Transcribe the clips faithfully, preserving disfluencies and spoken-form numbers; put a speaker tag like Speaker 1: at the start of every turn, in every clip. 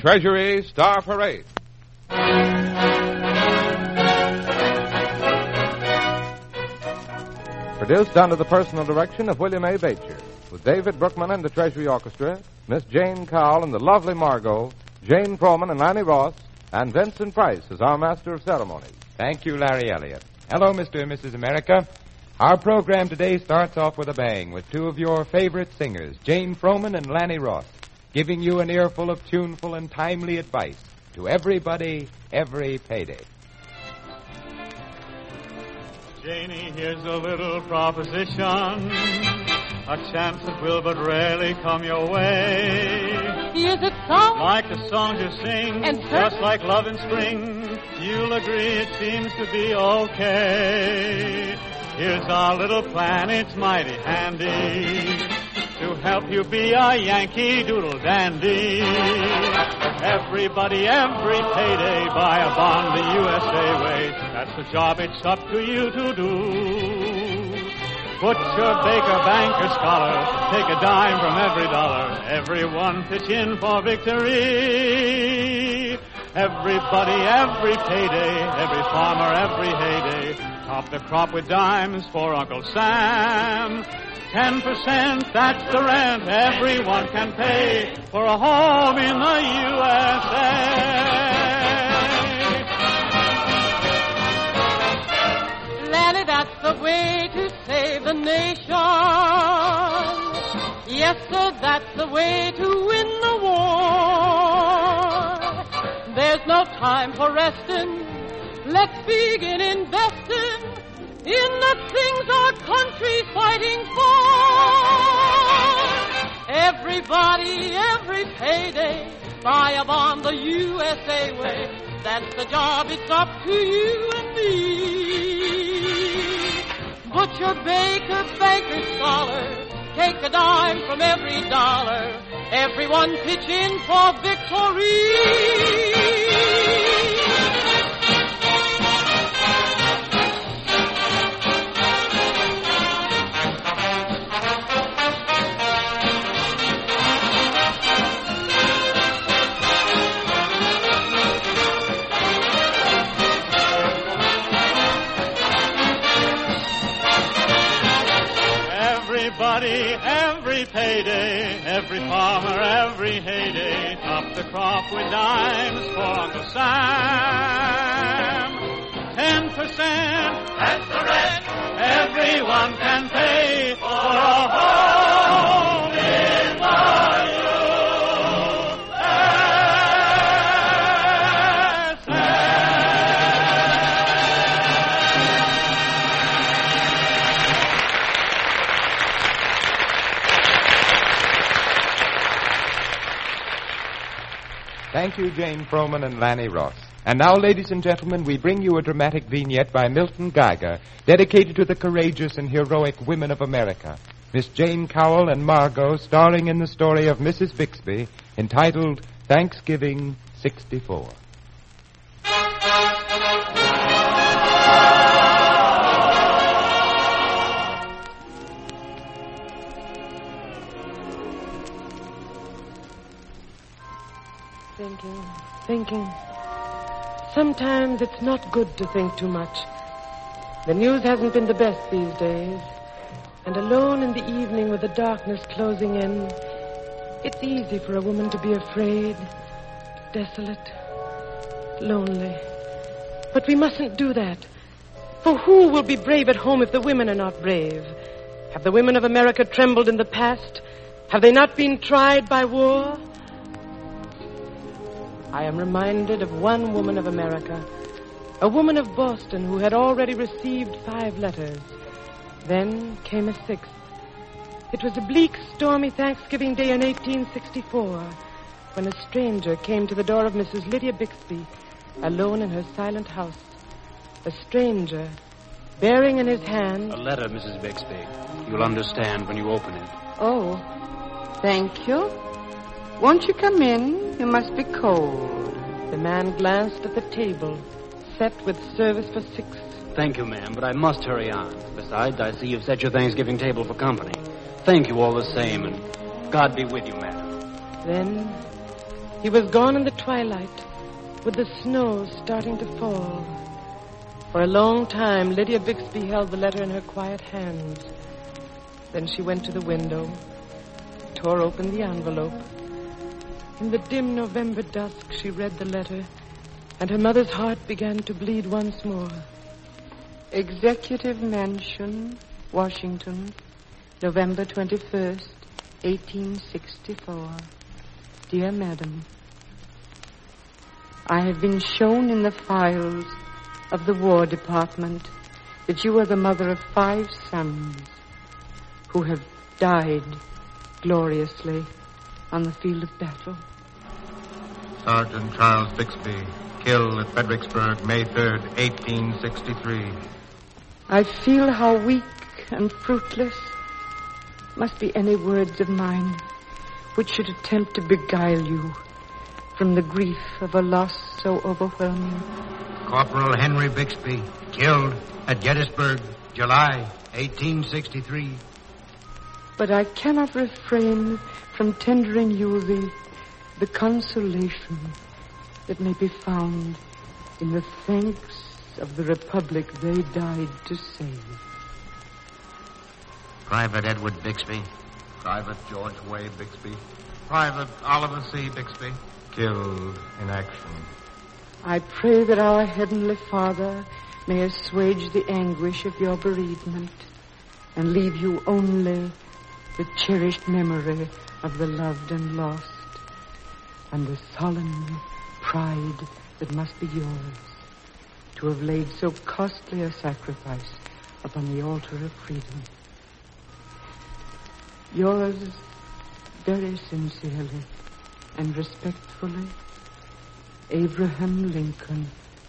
Speaker 1: Treasury Star Parade. Produced under the personal direction of William A. Bacher, with David Brookman and the Treasury Orchestra, Miss Jane Cowell and the lovely Margot, Jane Froman and Lanny Ross, and Vincent Price as our Master of Ceremonies.
Speaker 2: Thank you, Larry Elliott. Hello, Mister and Missus America. Our program today starts off with a bang with two of your favorite singers, Jane Froman and Lanny Ross, giving you an earful of tuneful and timely advice to everybody, every payday.
Speaker 3: Janie, here's a little proposition, a chance that will but rarely come your way.
Speaker 4: Is it so?
Speaker 3: Like the songs you sing,
Speaker 4: And
Speaker 3: just like love in spring, you'll agree it seems to be okay. Here's our little plan, it's mighty handy, to help you be a Yankee Doodle dandy. Everybody, every payday, buy a bond the U S A way. That's the job it's up to you to do. Butcher, baker, banker, scholar, take a dime from every dollar. Everyone pitch in for victory. Everybody, every payday, every farmer, every heyday. Top the crop with dimes for Uncle Sam. Ten percent, that's the rent everyone can pay for a home in the U S A.
Speaker 4: Lanny, that's the way to save the nation. Yes, sir, that's the way to win the war. There's no time for resting. Let's begin investing in the things our country's fighting for. Everybody, every payday, buy a bond the U S A way. That's the job, it's up to you and me. Butcher, baker, banker, scholar, take a dime from every dollar. Everyone pitch in for victory.
Speaker 3: Everybody, every payday, every farmer, every heyday, top the crop with dimes for Uncle Sam. Ten percent, that's the rent everyone can pay for a home in the U S A.
Speaker 2: Thank you, Jane Froman and Lanny Ross. And now, ladies and gentlemen, we bring you a dramatic vignette by Milton Geiger, dedicated to the courageous and heroic women of America. Miss Jane Cowell and Margot, starring in the story of Missus Bixby, entitled Thanksgiving sixty-four.
Speaker 5: Thinking, thinking. Sometimes it's not good to think too much. The news hasn't been the best these days. And alone in the evening with the darkness closing in, it's easy for a woman to be afraid, desolate, lonely. But we mustn't do that. For who will be brave at home if the women are not brave? Have the women of America trembled in the past? Have they not been tried by war? I am reminded of one woman of America, a woman of Boston who had already received five letters. Then came a sixth. It was a bleak, stormy Thanksgiving day in eighteen sixty-four, when a stranger came to the door of Missus Lydia Bixby, alone in her silent house. A stranger, bearing in his hand...
Speaker 6: A letter, Missus Bixby. You'll understand when you open it.
Speaker 7: Oh, thank you. Won't you come in? You must be cold.
Speaker 5: The man glanced at the table, set with service for six.
Speaker 6: Thank you, ma'am, but I must hurry on. Besides, I see you've set your Thanksgiving table for company. Thank you all the same, and God be with you, madam.
Speaker 5: Then He was gone in the twilight, with the snow starting to fall. For a long time, Lydia Bixby held the letter in her quiet hands. Then she went to the window, tore open the envelope. In the dim November dusk, she read the letter, and her mother's heart began to bleed once more.
Speaker 7: Executive Mansion, Washington, November twenty-first, eighteen sixty-four. Dear Madam, I have been shown in the files of the War Department that you are the mother of five sons who have died gloriously on the field of battle.
Speaker 8: Sergeant Charles Bixby, killed at Fredericksburg, May third, eighteen sixty-three.
Speaker 7: I feel how weak and fruitless must be any words of mine which should attempt to beguile you from the grief of a loss so overwhelming.
Speaker 9: Corporal Henry Bixby, killed at Gettysburg, July eighteen sixty-three.
Speaker 7: But I cannot refrain from tendering you the, the consolation that may be found in the thanks of the Republic they died to save.
Speaker 9: Private Edward Bixby.
Speaker 8: Private George Wade Bixby. Private Oliver C. Bixby. Killed in action.
Speaker 7: I pray that our Heavenly Father may assuage the anguish of your bereavement and leave you only the cherished memory of the loved and lost and the solemn pride that must be yours to have laid so costly a sacrifice upon the altar of freedom. Yours very sincerely and respectfully, Abraham Lincoln.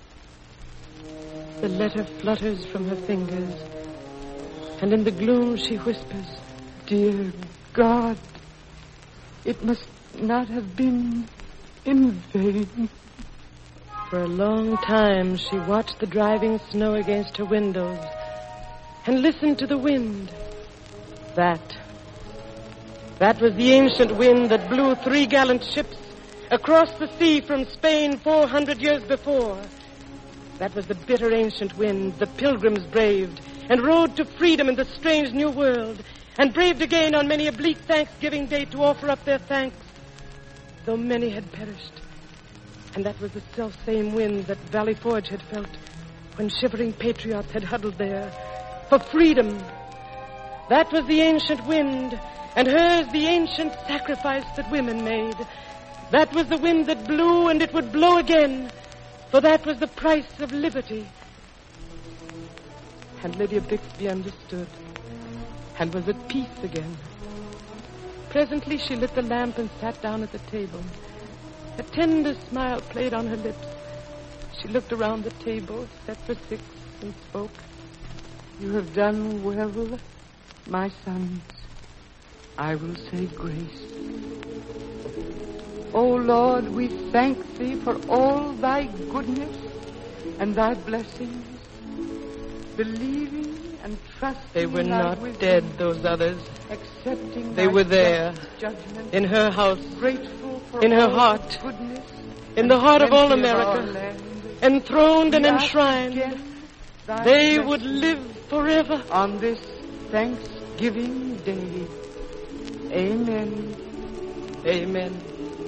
Speaker 5: The letter flutters from her fingers, and in the gloom she whispers,
Speaker 7: Dear God, it must not have been in vain.
Speaker 5: For a long time she watched the driving snow against her windows and listened to the wind. That, that was the ancient wind that blew three gallant ships across the sea from Spain four hundred years before. That was the bitter ancient wind the pilgrims braved and rode to freedom in the strange new world, and braved again on many a bleak Thanksgiving day to offer up their thanks, though many had perished. And that was the self-same wind that Valley Forge had felt when shivering patriots had huddled there for freedom. That was the ancient wind, and hers the ancient sacrifice that women made. That was the wind that blew, and it would blow again, for that was the price of liberty. And Lydia Bixby understood and was at peace again. Presently she lit the lamp and sat down at the table. A tender smile played on her lips. She looked around the table, set for six, and spoke.
Speaker 7: You have done well, my sons. I will say grace. O Lord, we thank thee for all thy goodness and thy blessings, believing and trusting.
Speaker 5: They were
Speaker 7: in thy
Speaker 5: not
Speaker 7: wisdom,
Speaker 5: dead, those others.
Speaker 7: Accepting
Speaker 5: They
Speaker 7: thy
Speaker 5: were there,
Speaker 7: just judgment,
Speaker 5: in her house,
Speaker 7: grateful for
Speaker 5: in her
Speaker 7: all
Speaker 5: heart,
Speaker 7: goodness,
Speaker 5: in the heart of all
Speaker 7: plenty our
Speaker 5: America,
Speaker 7: land.
Speaker 5: enthroned and
Speaker 7: We ask
Speaker 5: enshrined.
Speaker 7: again thy
Speaker 5: They
Speaker 7: blessing
Speaker 5: would live forever.
Speaker 7: on this Thanksgiving Day. Amen.
Speaker 5: Amen.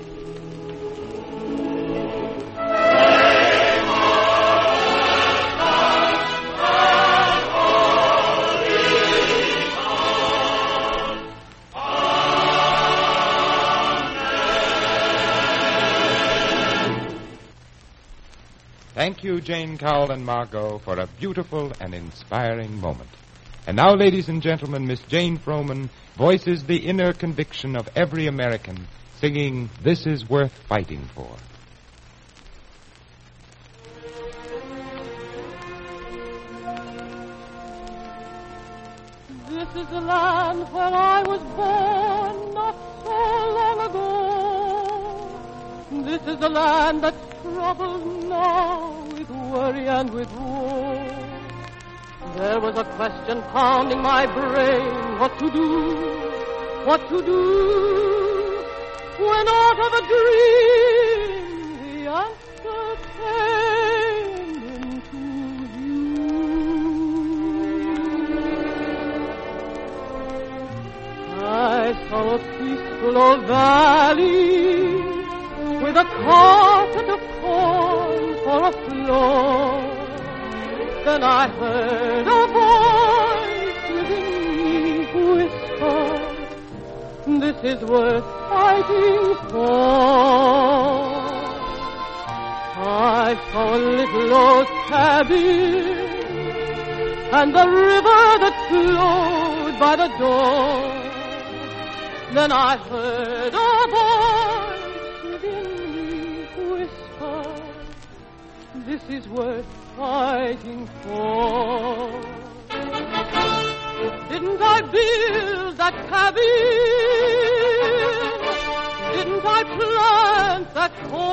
Speaker 2: Thank you, Jane Cowell and Margot, for a beautiful and inspiring moment. And now, ladies and gentlemen, Miss Jane Froman voices the inner conviction of every American, singing This Is Worth Fighting For.
Speaker 4: This is the land where I was born not so long ago. This is the land that's troubled now with worry and with woe. There was a question pounding my brain, what to do, what to do. when out of a dream the answer came into view. I saw a peaceful old valley with a carpet of corn for a floor. Then I heard a voice within me whisper, this is worth fighting for. I saw a little old cabin and the river that flowed by the door. Then I heard a voice within me whisper, this is worth fighting for. Didn't I build that cabin? Didn't I plant that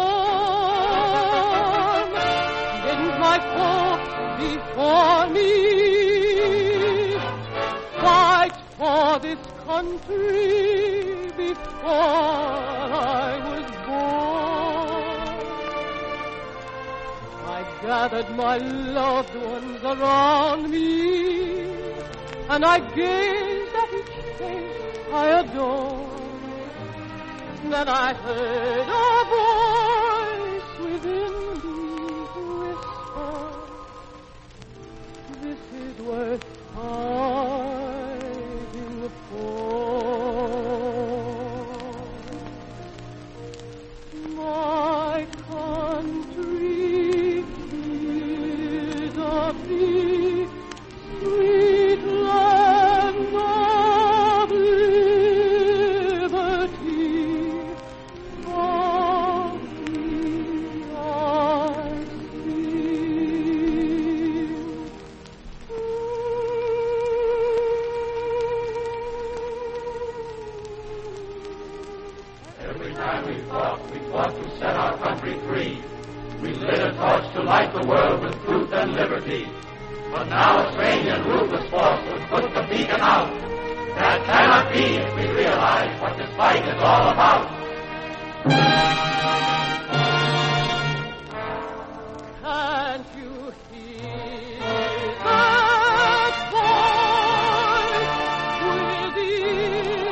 Speaker 4: corn? Didn't my folks before me fight for this country before I was born? I gathered my loved ones around me, and I gazed at each face I adored. Then I heard a voice within me whisper, this is worth fighting for. My country is a free, sweet land of liberty. For thee I sing.
Speaker 10: Every time we fought, we fought to set our country free. We lit a torch to light the world with truth and liberty. But now a strange and ruthless force would put the beacon out. That cannot be if we realize what this fight is all about.
Speaker 4: Can't you hear that voice within you?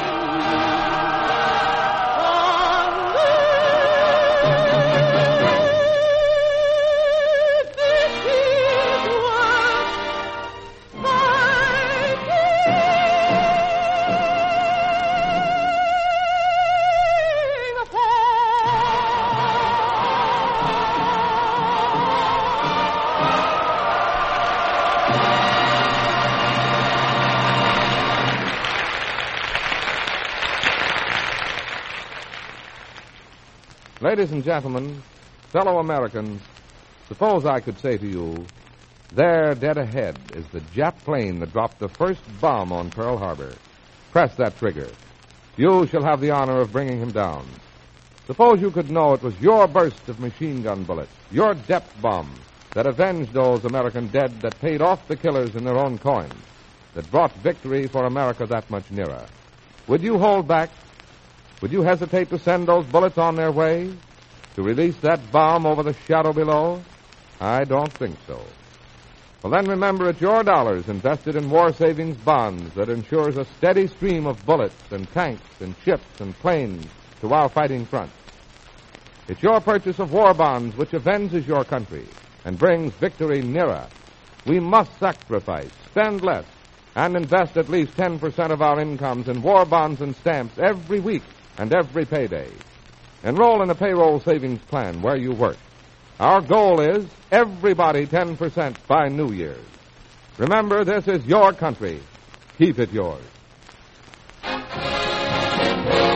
Speaker 4: This is worth fighting for.
Speaker 1: Ladies and gentlemen, fellow Americans, suppose I could say to you, there, dead ahead, is the Jap plane that dropped the first bomb on Pearl Harbor. Press that trigger. You shall have the honor of bringing him down. Suppose you could know it was your burst of machine gun bullets, your depth bomb, that avenged those American dead, that paid off the killers in their own coins, that brought victory for America that much nearer. Would you hold back? Would you hesitate to send those bullets on their way? To release that bomb over the shadow below? I don't think so. Well, then remember, it's your dollars invested in war savings bonds that ensures a steady stream of bullets and tanks and ships and planes to our fighting front. It's your purchase of war bonds which avenges your country and brings victory nearer. We must sacrifice, spend less, and invest at least ten percent of our incomes in war bonds and stamps every week and every payday. Enroll in a payroll savings plan where you work. Our goal is everybody ten percent by New Year's. Remember, this is your country. Keep it yours.